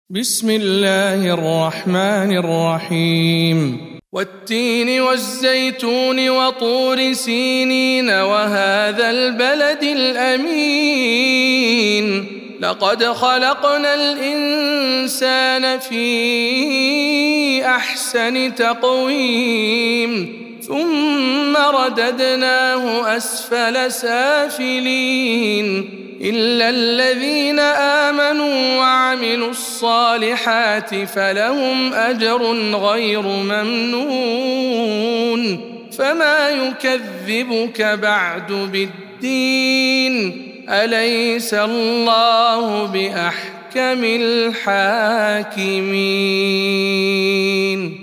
بسم الله الرحمن الرحيم والتين والزيتون وطور سينين وهذا البلد الأمين لقد خلقنا الإنسان في أحسن تقويم ثم رددناه أسفل سافلين إلا الذين آمنوا وعملوا الصالحات فلهم أجر غير ممنون فما يكذبك بعد بالدين أليس الله بأحكم الحاكمين.